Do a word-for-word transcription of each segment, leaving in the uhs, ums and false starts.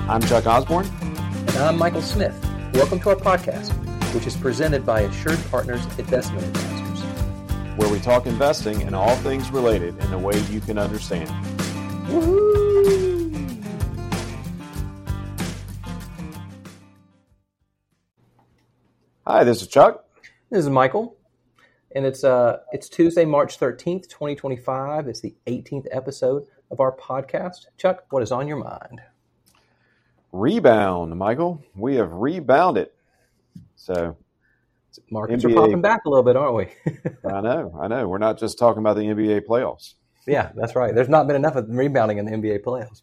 I'm Chuck Osborne. And I'm Michael Smith. Welcome to our podcast, which is presented by Assured Partners Investment Advisors, where we talk investing and all things related in a way you can understand. Woohoo! Hi, this is Chuck. This is Michael. And it's uh it's Tuesday, March thirteenth, twenty twenty-five. It's the eighteenth episode of our podcast. Chuck, what is on your mind? Rebound, Michael. We have rebounded. So markets N B A, are popping back a little bit, aren't we? I know, I know. We're not just talking about the N B A playoffs. Yeah, that's right. There's not been enough of rebounding in the N B A playoffs.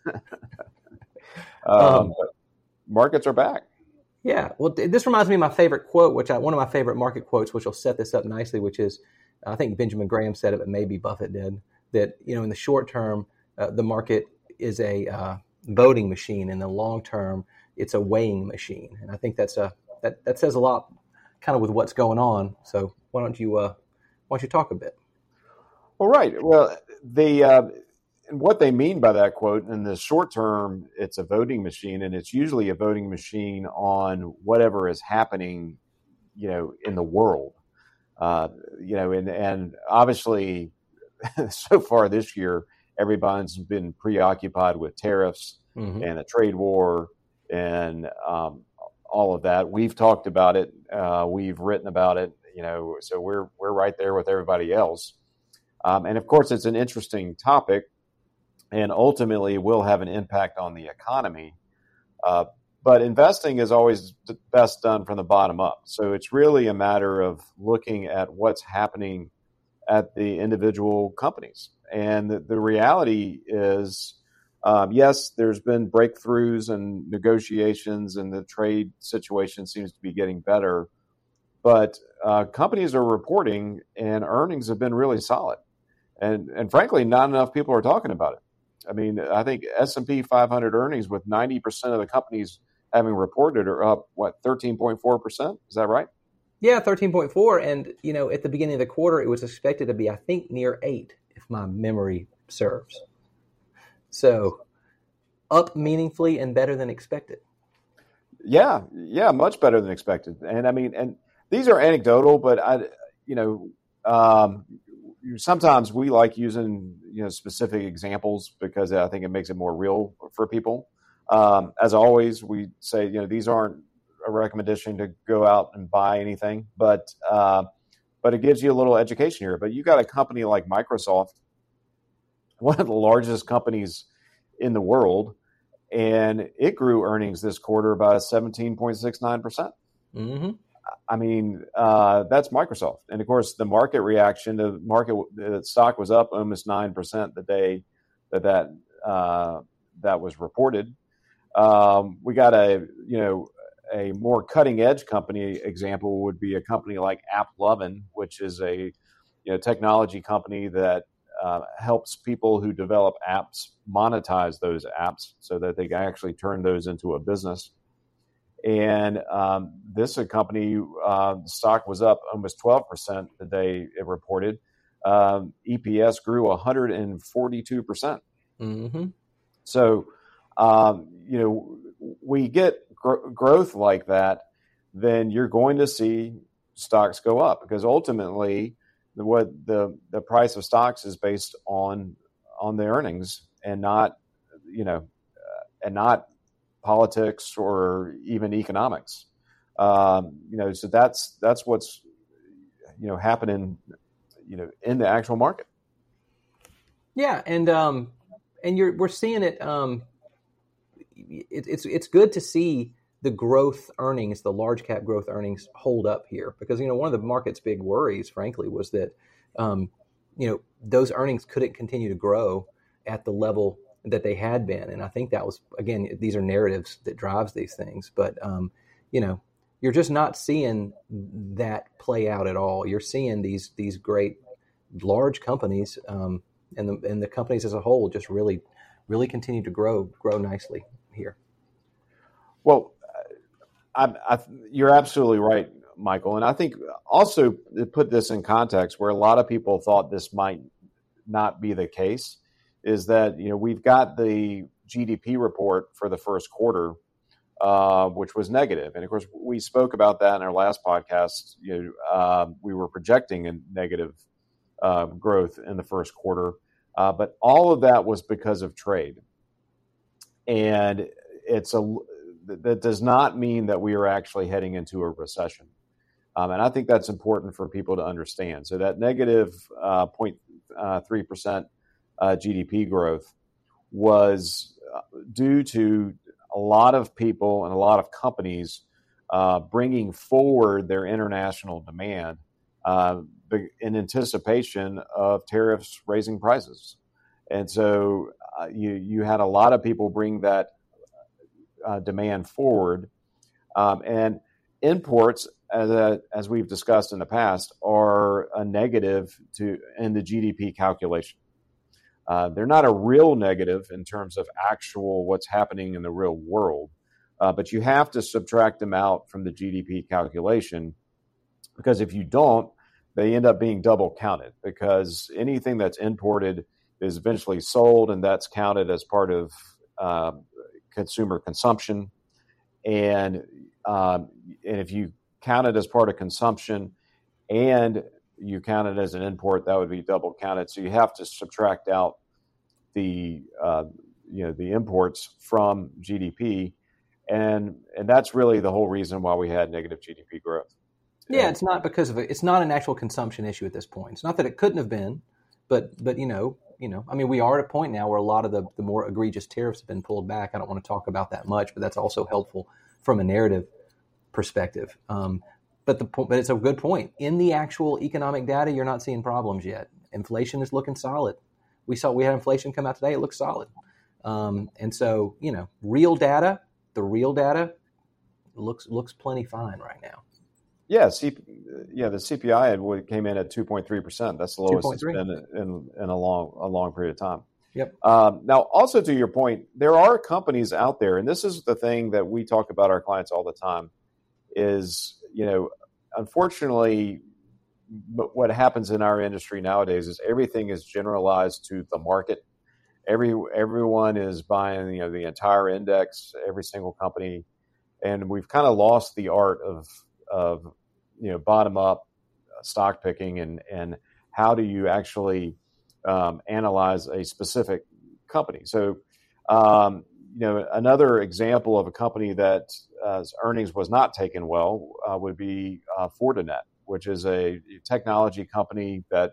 um, um, but markets are back. Yeah. Well, this reminds me of my favorite quote, which I, one of my favorite market quotes, which will set this up nicely, which is, I think Benjamin Graham said it, but maybe Buffett did, that, you know, in the short term, uh, the market is a uh, voting machine. In the long term, it's a weighing machine. And I think that's a, that, that says a lot kind of with what's going on. So why don't you, uh, why don't you talk a bit? Well, right. Well, the, uh, what they mean by that quote, in the short term, it's a voting machine, and it's usually a voting machine on whatever is happening, you know, in the world. Uh, you know, and, and obviously, so far this year, everybody's been preoccupied with tariffs mm-hmm. and a trade war and um, all of that. We've talked about it. Uh, we've written about it. You know, so we're we're right there with everybody else. Um, and of course, it's an interesting topic, and ultimately will have an impact on the economy. Uh, but investing is always best done from the bottom up. So it's really a matter of looking at what's happening at the individual companies. And the, the reality is, um, yes, there's been breakthroughs and negotiations, and the trade situation seems to be getting better. But uh, companies are reporting, and earnings have been really solid. And, and frankly, not enough people are talking about it. I mean, I think S and P five hundred earnings, with ninety percent of the companies having reported, are up, what, thirteen point four percent? Is that right? Yeah, thirteen point four. And, you know, at the beginning of the quarter, it was expected to be, I think, near eight, if my memory serves. So up meaningfully and better than expected. Yeah, yeah, much better than expected. And I mean, and these are anecdotal, but I, you know, um, sometimes we like using, you know, specific examples because I think it makes it more real for people. Um, as always, we say, you know, these aren't a recommendation to go out and buy anything, but uh, but it gives you a little education here. But you got a company like Microsoft, one of the largest companies in the world, and it grew earnings this quarter by seventeen point six nine percent. Mm-hmm. I mean, uh, that's Microsoft. And of course, the market reaction, the market, the stock was up almost nine percent the day that that, uh, that was reported. Um, we got a, you know, a more cutting edge company example would be a company like AppLovin, which is a, you know, technology company that uh, helps people who develop apps monetize those apps so that they can actually turn those into a business. And um, this a company, uh, stock was up almost twelve percent the day it reported. Um, E P S grew one hundred forty-two percent. Mm-hmm. So, um, you know, we get gr- growth like that, then you're going to see stocks go up, because ultimately the, what the, the price of stocks is based on, on the earnings, and not, you know, uh, and not politics or even economics. Um, you know, so that's, that's what's, you know, happening, you know, in the actual market. Yeah. And, um, and you're, we're seeing it, um, it, it's, it's good to see the growth earnings, the large cap growth earnings hold up here, because, you know, one of the market's big worries, frankly, was that, um, you know, those earnings couldn't continue to grow at the level that they had been. And I think that was, again, these are narratives that drives these things, but, um, you know, you're just not seeing that play out at all. You're seeing these, these great large companies, um, and the, and the companies as a whole just really, really continue to grow, grow nicely here. Well, I, I, you're absolutely right, Michael. And I think also to put this in context, where a lot of people thought this might not be the case, is that, you know, we've got the G D P report for the first quarter, uh, which was negative. And of course, we spoke about that in our last podcast. You know, uh, we were projecting a negative uh, growth in the first quarter, uh, but all of that was because of trade. And it's a that does not mean that we are actually heading into a recession. Um, and I think that's important for people to understand. So that negative uh, zero point three percent uh, G D P growth was due to a lot of people and a lot of companies uh, bringing forward their international demand uh, in anticipation of tariffs raising prices. And so uh, you you had a lot of people bring that uh, demand forward. Um, and imports, as, a, as we've discussed in the past, are a negative to in the G D P calculation. Uh, they're not a real negative in terms of actual what's happening in the real world, uh, but you have to subtract them out from the G D P calculation, because if you don't, they end up being double counted, because anything that's imported is eventually sold, and that's counted as part of uh, consumer consumption. And um, and if you count it as part of consumption and you count it as an import, that would be double counted. So you have to subtract out the uh, you know the imports from G D P, and and that's really the whole reason why we had negative G D P growth. Yeah, it's not because of it. It's not an actual consumption issue at this point. It's not that it couldn't have been, but but you know you know I mean we are at a point now where a lot of the the more egregious tariffs have been pulled back. I don't want to talk about that much, but that's also helpful from a narrative perspective. Um, but the but it's a good point. In the actual economic data, you're not seeing problems yet. Inflation is looking solid. We saw we had inflation come out today. It looks solid. Um, and so, you know, real data, the real data looks looks plenty fine right now. Yeah, C, yeah, the C P I had, came in at two point three percent. That's the lowest it's been in, in a long a long period of time. Yep. Um, now, also to your point, there are companies out there, and this is the thing that we talk about our clients all the time, is, you know, unfortunately, what happens in our industry nowadays is everything is generalized to the market. Every everyone is buying, you know, the entire index, every single company, and we've kind of lost the art of of you know bottom up stock picking and and how do you actually um, analyze a specific company. So, um, you know, another example of a company that uh, earnings was not taken well uh, would be uh, Fortinet, which is a technology company that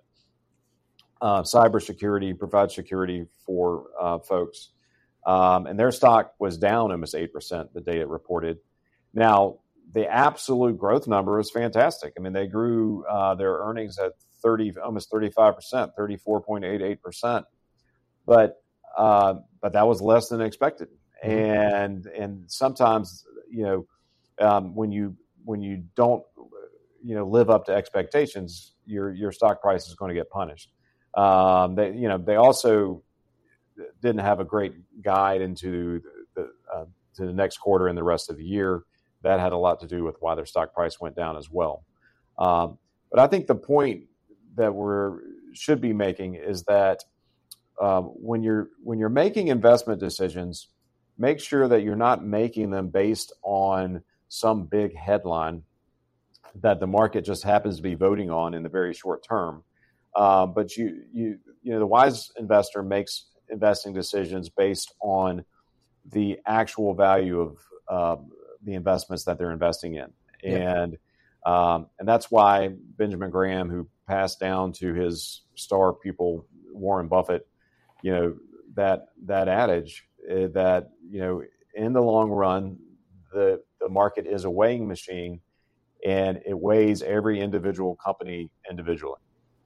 uh, cybersecurity provides security for uh, folks. Um, and their stock was down almost eight percent the day it reported. Now, the absolute growth number is fantastic. I mean, they grew uh, their earnings at thirty, almost thirty-five percent, thirty-four point eight eight percent. But uh, but that was less than expected. Mm-hmm. And and sometimes, you know, um, when you when you don't you know live up to expectations, your your stock price is going to get punished. Um, they you know they also didn't have a great guide into the, the uh, to the next quarter and the rest of the year. That had a lot to do with why their stock price went down as well. Um, but I think the point that we're should be making is that um, when you're when you're making investment decisions, make sure that you're not making them based on some big headline that the market just happens to be voting on in the very short term. Uh, but you you you know the wise investor makes investing decisions based on the actual value of uh, the investments that they're investing in. Yeah. And um, and that's why Benjamin Graham, who passed down to his star pupil, Warren Buffett, you know, that that adage uh, that, you know, in the long run, the, the market is a weighing machine and it weighs every individual company individually.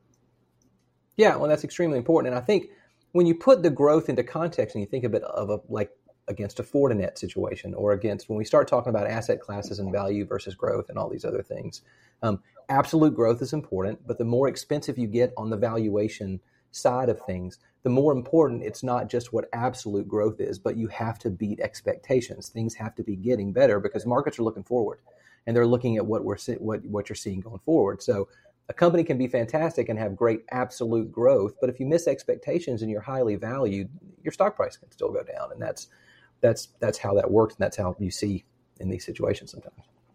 Yeah, well, that's extremely important. And I think when you put the growth into context and you think of it of a, like against a Fortinet situation or against when we start talking about asset classes and value versus growth and all these other things, um, absolute growth is important, but the more expensive you get on the valuation side of things, the more important it's not just what absolute growth is, but you have to beat expectations. Things have to be getting better because markets are looking forward and they're looking at what we're what what you're seeing going forward. So a company can be fantastic and have great absolute growth, but if you miss expectations and you're highly valued, your stock price can still go down. And that's that's that's how that works, and that's how you see in these situations sometimes.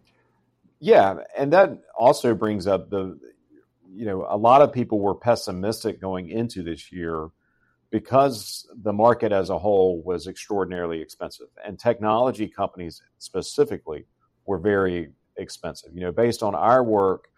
Yeah, and that also brings up the, you know, a lot of people were pessimistic going into this year because the market as a whole was extraordinarily expensive, and technology companies specifically were very expensive. You know, based on our work,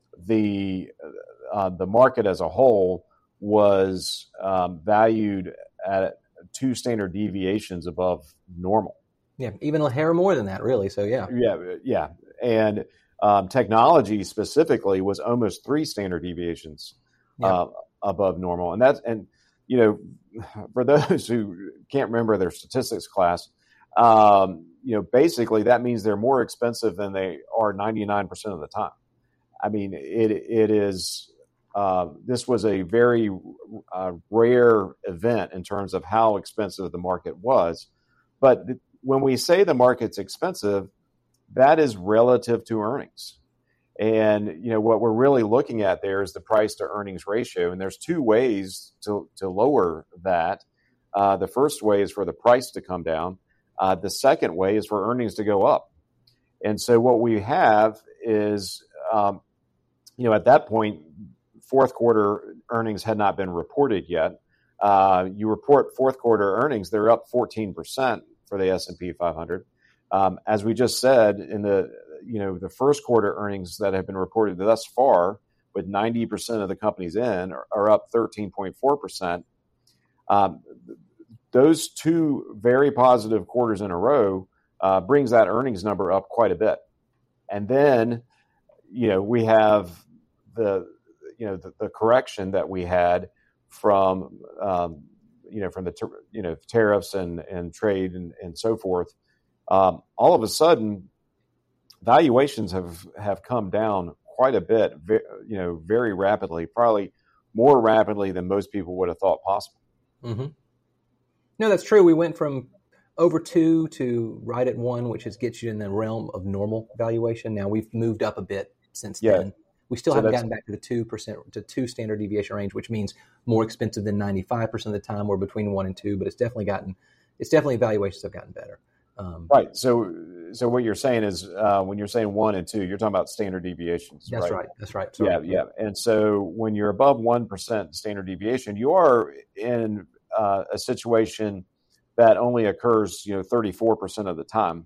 the uh, the market as a whole was um, valued at two standard deviations above normal. Yeah, even a hair more than that, really. So yeah, yeah, yeah, and um, technology specifically was almost three standard deviations yeah. uh, above normal, and that's and you know, for those who can't remember their statistics class, um, you know, basically that means they're more expensive than they are ninety-nine percent of the time. I mean, it it is. Uh, this was a very uh, rare event in terms of how expensive the market was. But th- when we say the market's expensive, that is relative to earnings. And, you know, what we're really looking at there is the price to earnings ratio. And there's two ways to, to lower that. Uh, the first way is for the price to come down. Uh, the second way is for earnings to go up. And so what we have is, um, you know, at that point, fourth quarter earnings had not been reported yet. Uh, you report fourth quarter earnings, they're up fourteen percent for the S and P five hundred. Um, as we just said, in the you know the first quarter earnings that have been reported thus far, with ninety percent of the companies in, are, are up thirteen point four percent. Um, those two very positive quarters in a row uh, brings that earnings number up quite a bit. And then, you know, we have the you know the, the correction that we had from um, you know from the you know tariffs and and trade and, and so forth. Um, all of a sudden, valuations have have come down quite a bit, you know, very rapidly, probably more rapidly than most people would have thought possible. Mm-hmm. No, that's true. We went from over two to right at one, which is gets you in the realm of normal valuation. Now we've moved up a bit since yeah. then. We still so haven't gotten back to the two percent to two standard deviation range, which means more expensive than ninety-five percent of the time. We're between one and two, but it's definitely gotten, it's definitely valuations have gotten better. Um, right. So, so what you're saying is uh, when you're saying one and two, you're talking about standard deviations. That's right. right. That's right. Sorry. Yeah. Yeah. And so when you're above one percent standard deviation, you are in uh, a situation that only occurs, you know, thirty-four percent of the time.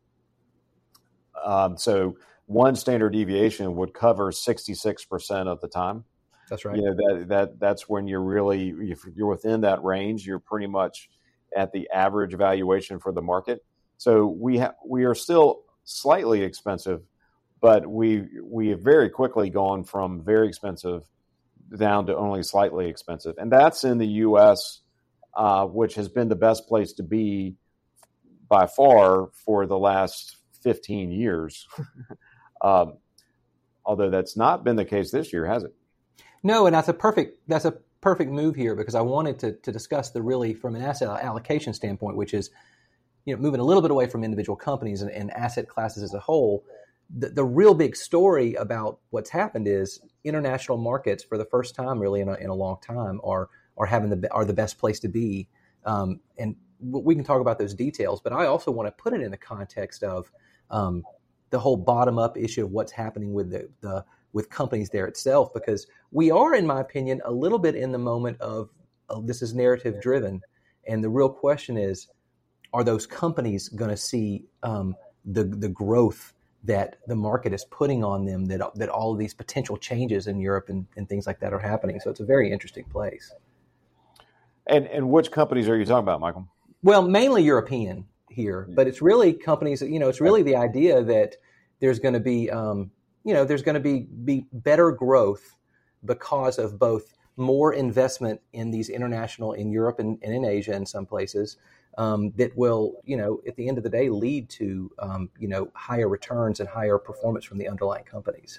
Um, so one standard deviation would cover sixty-six percent of the time. That's right. You know, that, that, that's when you're really, if you're within that range, you're pretty much at the average valuation for the market. So we have, we are still slightly expensive, but we, we have very quickly gone from very expensive down to only slightly expensive. And that's in the U S, uh, which has been the best place to be by far for the last fifteen years. um, although that's not been the case this year, has it? No, and that's a perfect that's a perfect move here, because I wanted to to discuss the really from an asset allocation standpoint, which is, you know, moving a little bit away from individual companies and, and asset classes as a whole. The, the real big story about what's happened is international markets, for the first time really in a, in a long time, are are having the are the best place to be. Um, and we can talk about those details, but I also want to put it in the context of um, the whole bottom up issue of what's happening with the, the with companies there itself, because we are, in my opinion, a little bit in the moment of, of this is narrative driven. And the real question is, are those companies going to see um, the the growth that the market is putting on them, that that all of these potential changes in Europe and, and things like that are happening? So it's a very interesting place. And and which companies are you talking about, Michael? Well, mainly European here, but it's really companies, you know, it's really the idea that there's going to be, um, you know, there's going to be, be better growth because of both more investment in these international, in Europe and, and in Asia in some places, um, that will, you know, at the end of the day lead to, um, you know, higher returns and higher performance from the underlying companies.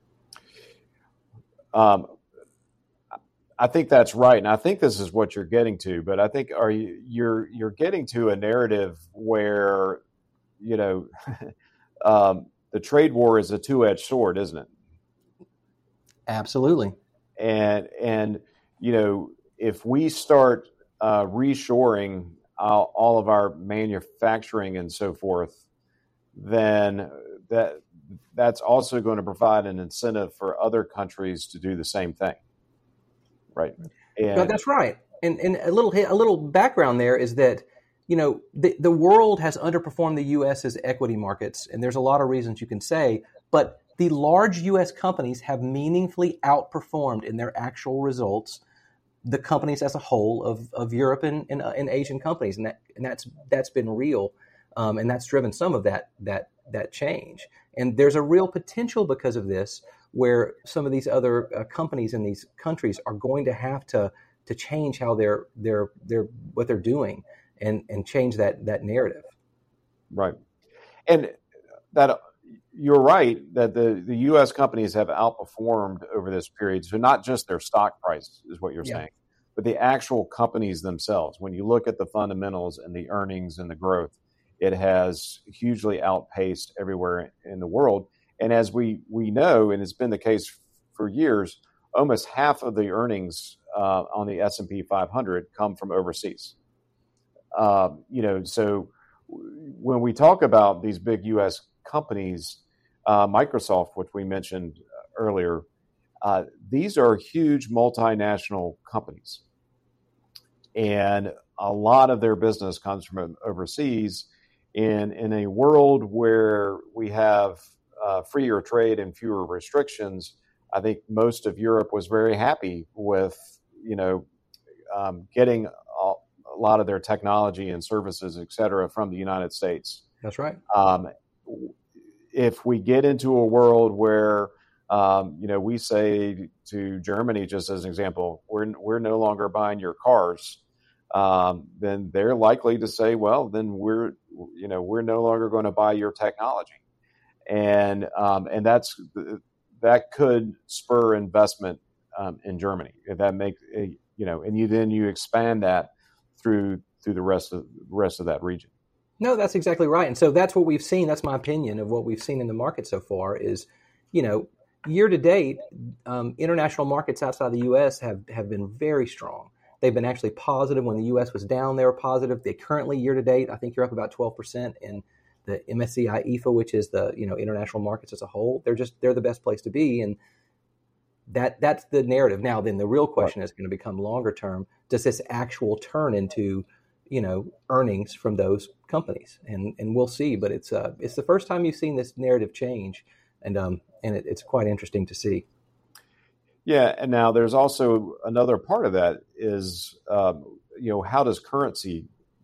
Um, I think that's right, and I think this is what you're getting to. But I think are you you're you're getting to a narrative where, you know, um, the trade war is a two-edged sword, isn't it? Absolutely. And and you know, if we start uh, reshoring all, all of our manufacturing and so forth, then that that's also going to provide an incentive for other countries to do the same thing, right? No, And that's right. And and a little a little background there is that, you know, the the world has underperformed the U S's equity markets, and there's a lot of reasons you can say, but the large U S companies have meaningfully outperformed in their actual results the companies as a whole of, of Europe and, and, uh, and Asian companies, and that and that's that's been real, um, and that's driven some of that that that change. And there's a real potential because of this, where some of these other uh, companies in these countries are going to have to to change how they're they're they're what they're doing, and and change that that narrative. right, and that you're right that the the U S companies have outperformed over this period. So not just their stock price is what you're Yeah. saying, but the actual companies themselves. When you look at the fundamentals and the earnings and the growth, it has hugely outpaced everywhere in the world. And as we we know, and it's been the case for years, almost half of the earnings uh, on the S and P five hundred come from overseas. Uh, you know, so when we talk about these big U S companies, uh, Microsoft, which we mentioned earlier, uh, these are huge multinational companies, and a lot of their business comes from overseas. In in a world where we have uh, freer trade and fewer restrictions, I think most of Europe was very happy with you know um, getting a, a lot of their technology and services, et cetera, from the United States. That's right. Um, if we get into a world where um, you know we say to Germany, just as an example, we're we're no longer buying your cars, um, then they're likely to say, well, then we're you know we're no longer going to buy your technology, and um, and that's that could spur investment um, in Germany. If that makes you know, and you then you expand that through through the rest of rest of that region. No, that's exactly right. And so that's what we've seen. That's my opinion of what we've seen in the market so far is, you know, year to date, um, international markets outside the U S have, have been very strong. They've been actually positive. When the U S was down, they were positive. They currently, year to date, I think you're up about twelve percent in the M S C I E F A, which is the, you know, international markets as a whole. They're just, they're the best place to be. And that that's the narrative. Now, then the real question is going to become longer term. Does this actual turn into, you know, earnings from those companies? And and we'll see. But it's uh it's the first time you've seen this narrative change, and um and it, it's quite interesting to see. Yeah, and now there's also another part of that is um, you know how does currency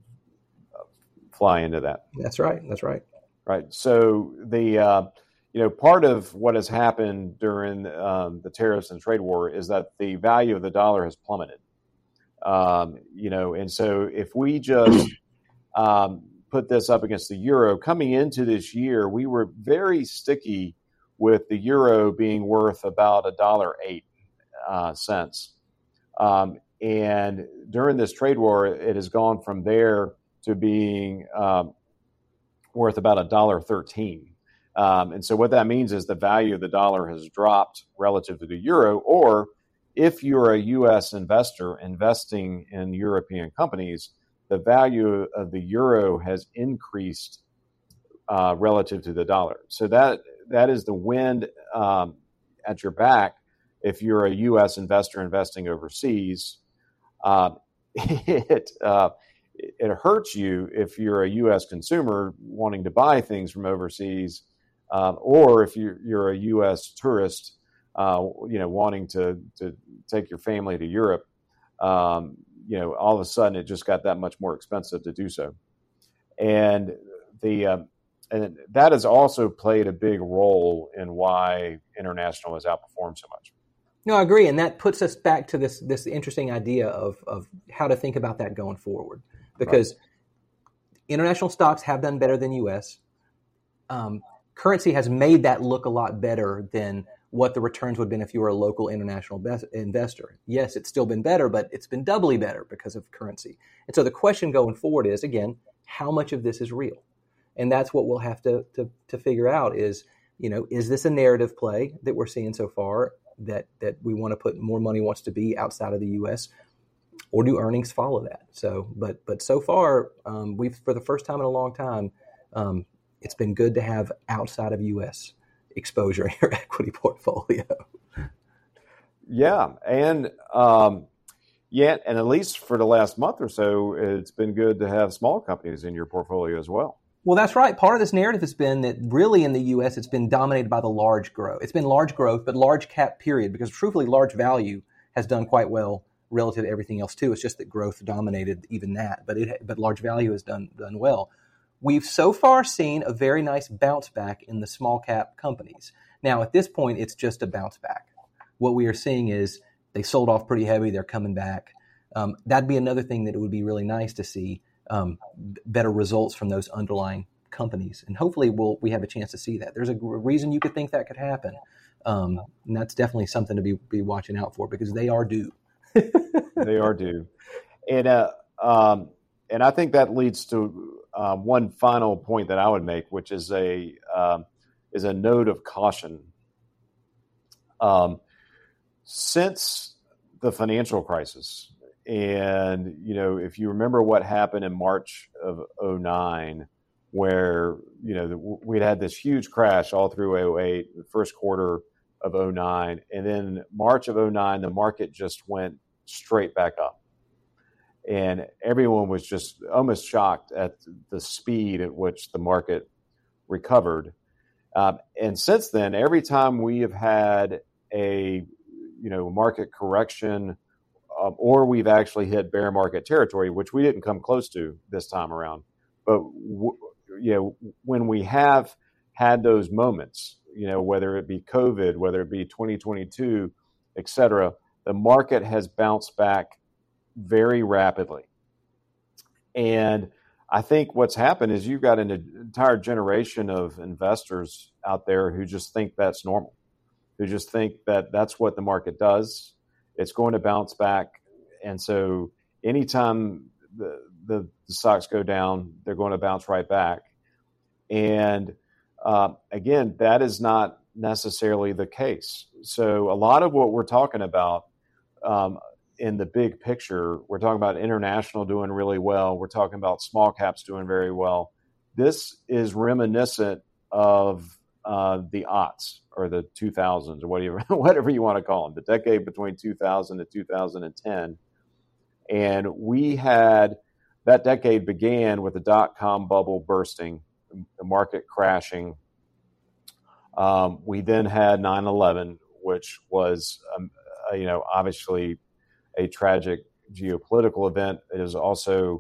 fly into that? That's right. That's right. Right. So the uh, you know part of what has happened during um, the tariffs and trade war is that the value of the dollar has plummeted. Um, you know, and so if we just um, put this up against the euro, coming into this year, we were very sticky with the euro being worth about a dollar eight uh, cents. Um, and during this trade war, it has gone from there to being um, worth about a dollar thirteen. Um, and so what that means is the value of the dollar has dropped relative to the euro, or if you're a U S investor investing in European companies, the value of the euro has increased uh, relative to the dollar. So that that is the wind um, at your back if you're a U S investor investing overseas. Uh, it uh, it hurts you if you're a U S consumer wanting to buy things from overseas, uh, or if you're, you're a U S tourist. Uh, you know, wanting to to take your family to Europe, um, you know, all of a sudden it just got that much more expensive to do so, and the uh, and that has also played a big role in why international has outperformed so much. No, I agree, and that puts us back to this this interesting idea of of how to think about that going forward, because right. International stocks have done better than U S. Um, currency has made that look a lot better than what the returns would have been if you were a local international best investor. Yes, it's still been better, but it's been doubly better because of currency. And so the question going forward is, again, how much of this is real? And that's what we'll have to, to, to figure out is, you know, is this a narrative play that we're seeing so far that, that we want to put more money wants to be outside of the U S? or do earnings follow that? So, but but so far, um, we've for the first time in a long time, um, it's been good to have outside of U S exposure in your equity portfolio. Yeah, and um, yeah, and at least for the last month or so, it's been good to have small companies in your portfolio as well. Well, that's right. Part of this narrative has been that really in the U S, it's been dominated by the large growth. It's been large growth, but large cap period, because truthfully, large value has done quite well relative to everything else too. It's just that growth dominated even that, but it but large value has done done well. We've so far seen a very nice bounce back in the small cap companies. Now, at this point, it's just a bounce back. What we are seeing is they sold off pretty heavy. They're coming back. Um, that'd be another thing that it would be really nice to see. Um, better results from those underlying companies. And hopefully we'll, we have a chance to see that. There's a reason you could think that could happen. Um, and that's definitely something to be, be watching out for because they are due. They are due. And, uh, um, and I think that leads to uh, one final point that I would make, which is a, um, is a note of caution. Um, since the financial crisis, and, you know, if you remember what happened in March of oh nine, where, you know, we'd had this huge crash all through oh eight, the first quarter of oh nine, and then March of oh nine, the market just went straight back up. And everyone was just almost shocked at the speed at which the market recovered. Um, and since then, every time we have had a, you know, market correction, Um, or we've actually hit bear market territory, which we didn't come close to this time around. But w- you know, when we have had those moments, you know, whether it be COVID, whether it be twenty twenty-two, et cetera, the market has bounced back very rapidly. And I think what's happened is you've got an entire generation of investors out there who just think that's normal, who just think that that's what the market does. It's going to bounce back. And so anytime the, the, the stocks go down, they're going to bounce right back. And uh, again, that is not necessarily the case. So a lot of what we're talking about um, in the big picture, we're talking about international doing really well. We're talking about small caps doing very well. This is reminiscent of uh, the aughts or the two thousands or whatever, whatever you want to call them, the decade between two thousand and two thousand ten. And we had, that decade began with the dot-com bubble bursting, the market crashing. Um, we then had nine eleven, which was, um, uh, you know, obviously a tragic geopolitical event. It is also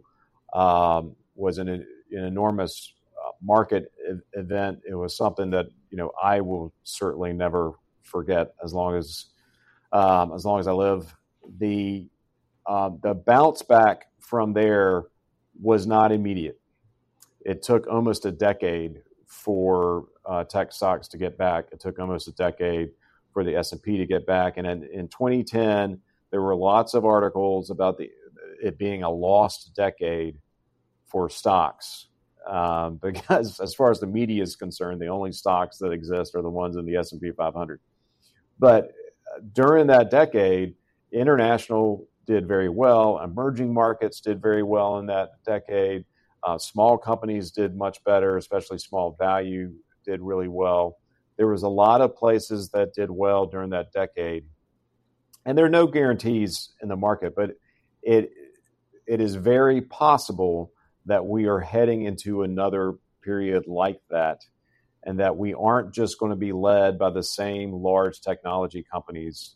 um, was an, an enormous uh, market e- event. It was something that, you know, I will certainly never forget as long as um, as long as I live. The um, the bounce back from there was not immediate. It took almost a decade for uh, tech stocks to get back. It took almost a decade for the S and P to get back. And in, in twenty ten, there were lots of articles about the it being a lost decade for stocks. Um, because as far as the media is concerned, the only stocks that exist are the ones in the S and P five hundred. But during that decade, international did very well. Emerging markets did very well in that decade. Uh, small companies did much better, especially small value did really well. There was a lot of places that did well during that decade. And there are no guarantees in the market, but it it is very possible that we are heading into another period like that, and that we aren't just going to be led by the same large technology companies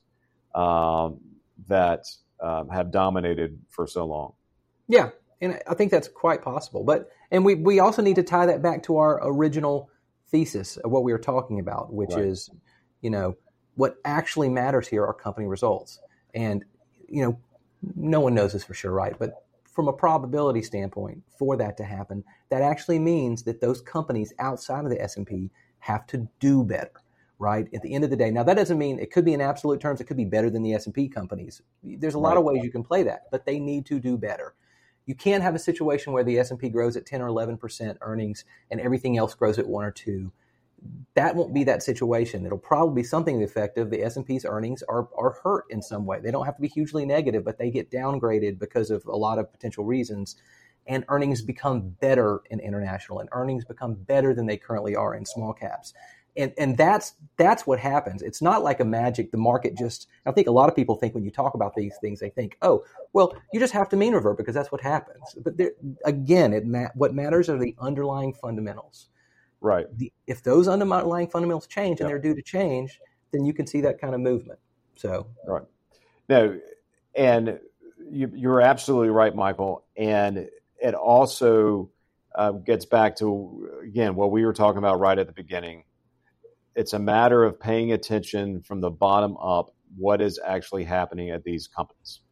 um, that um, have dominated for so long. Yeah, and I think that's quite possible. But and we we also need to tie that back to our original thesis of what we were talking about, which right. is, you know, what actually matters here are company results. And, you know, no one knows this for sure, right? But from a probability standpoint, for that to happen, that actually means that those companies outside of the S and P have to do better, right? At the end of the day. Now, that doesn't mean it could be in absolute terms, it could be better than the S and P companies. There's a lot right. of ways you can play that, but they need to do better. You can't have a situation where the S and P grows at ten or eleven percent earnings and everything else grows at one or two. that won't be that situation. It'll probably be something to the effect of the S and P's earnings are are hurt in some way. They don't have to be hugely negative, but they get downgraded because of a lot of potential reasons. And earnings become better in international, and earnings become better than they currently are in small caps. And and that's that's what happens. It's not like a magic. The market just, I think a lot of people think when you talk about these things, they think, oh, well, you just have to mean revert because that's what happens. But there, again, it ma- what matters are the underlying fundamentals. Right. The, if those underlying fundamentals change and Yep. they're due to change, then you can see that kind of movement. So, Right. No, and you, you're absolutely right, Michael. And it also uh, gets back to, again, what we were talking about right at the beginning. It's a matter of paying attention from the bottom up, what is actually happening at these companies.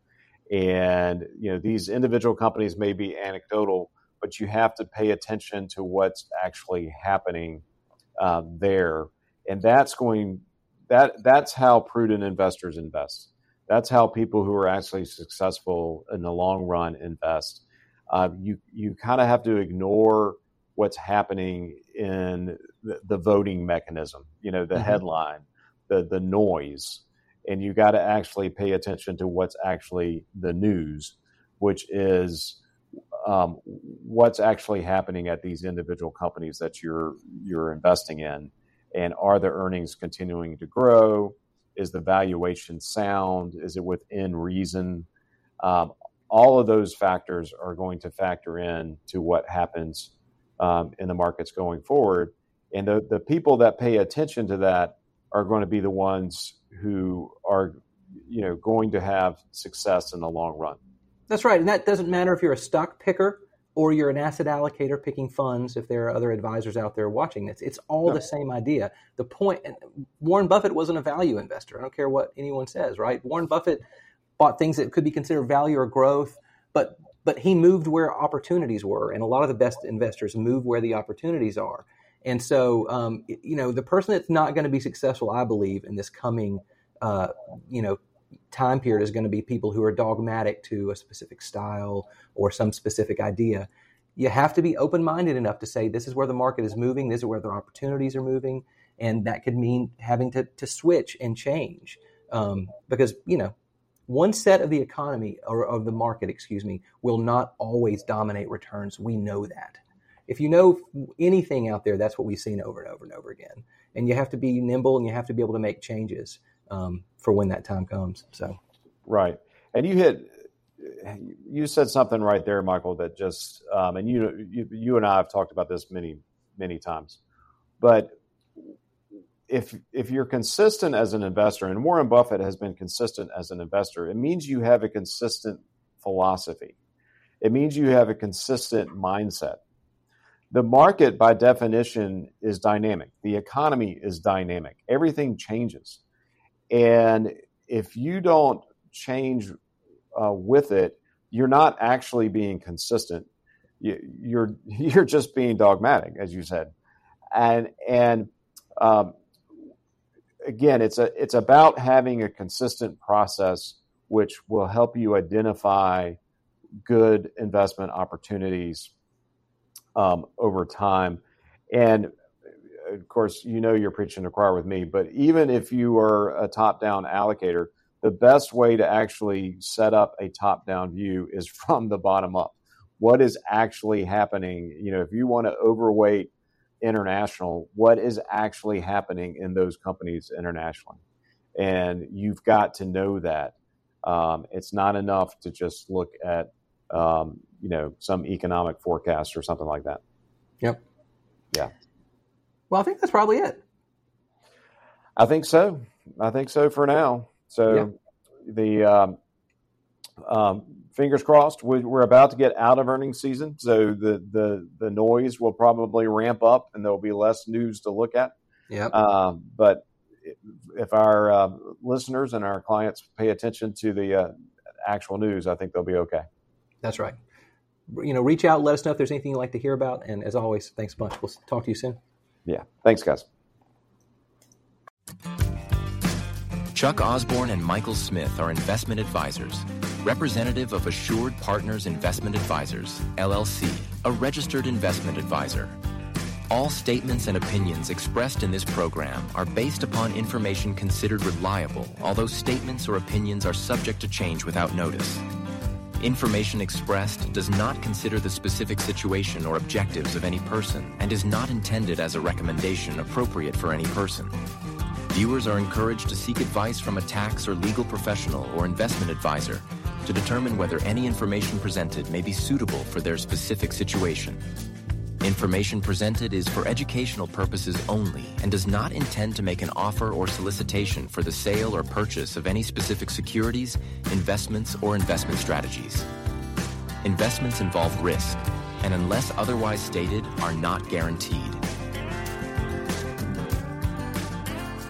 And, you know, these individual companies may be anecdotal, but you have to pay attention to what's actually happening uh, there. And that's going, that that's how prudent investors invest. That's how people who are actually successful in the long run invest. Uh, you you kind of have to ignore what's happening in the, the voting mechanism, you know, the mm-hmm. headline, the the noise, and you got to actually pay attention to what's actually the news, which is um, what's actually happening at these individual companies that you're you're investing in, and are the earnings continuing to grow? Is the valuation sound? Is it within reason? Um, all of those factors are going to factor in to what happens um, in the markets going forward. And the, the people that pay attention to that are going to be the ones who are, you know, going to have success in the long run. That's right. And that doesn't matter if you're a stock picker or you're an asset allocator picking funds, if there are other advisors out there watching this. It's all no. the same idea. The point, Warren Buffett wasn't a value investor. I don't care what anyone says, right? Warren Buffett bought things that could be considered value or growth, but but he moved where opportunities were. And a lot of the best investors move where the opportunities are. And so, um, you know, the person that's not going to be successful, I believe, in this coming, uh, you know, time period is going to be people who are dogmatic to a specific style or some specific idea. You have to be open-minded enough to say, this is where the market is moving, this is where the opportunities are moving, and that could mean having to, to switch and change. Um, because, you know, one set of the economy, or of the market, excuse me, will not always dominate returns. We know that. If you know anything out there, that's what we've seen over and over and over again. And you have to be nimble and you have to be able to make changes um, for when that time comes. So, right. And you hit, you said something right there, Michael, that just, um, and you, you, you and I have talked about this many, many times, but if, if you're consistent as an investor, and Warren Buffett has been consistent as an investor, it means you have a consistent philosophy. It means you have a consistent mindset. The market, by definition, is dynamic. The economy is dynamic. Everything changes. And if you don't change uh, with it, you're not actually being consistent. You, you're you're just being dogmatic, as you said. And and um, again, it's a it's about having a consistent process which will help you identify good investment opportunities Um, over time. And of course, you know, you're preaching to the choir with me, but even if you are a top-down allocator, the best way to actually set up a top-down view is from the bottom up. What is actually happening? You know, if you want to overweight international, what is actually happening in those companies internationally? And you've got to know that. Um, it's not enough to just look at Um, you know, some economic forecast or something like that. Yep. Yeah. Well, I think that's probably it. I think so. I think so for now. So yeah. the um, um, fingers crossed. We, we're about to get out of earnings season, so the the the noise will probably ramp up, and there will be less news to look at. Yeah. Um, but if our uh, listeners and our clients pay attention to the uh, actual news, I think they'll be okay. That's right. You know, reach out, let us know if there's anything you'd like to hear about. And as always, thanks a bunch. We'll talk to you soon. Yeah. Thanks, guys. Chuck Osborne and Michael Smith are investment advisors, representative of Assured Partners Investment Advisors, L L C, a registered investment advisor. All statements and opinions expressed in this program are based upon information considered reliable, although statements or opinions are subject to change without notice. Information expressed does not consider the specific situation or objectives of any person and is not intended as a recommendation appropriate for any person. Viewers are encouraged to seek advice from a tax or legal professional or investment advisor to determine whether any information presented may be suitable for their specific situation. Information presented is for educational purposes only and does not intend to make an offer or solicitation for the sale or purchase of any specific securities, investments, or investment strategies. Investments involve risk and, unless otherwise stated, are not guaranteed.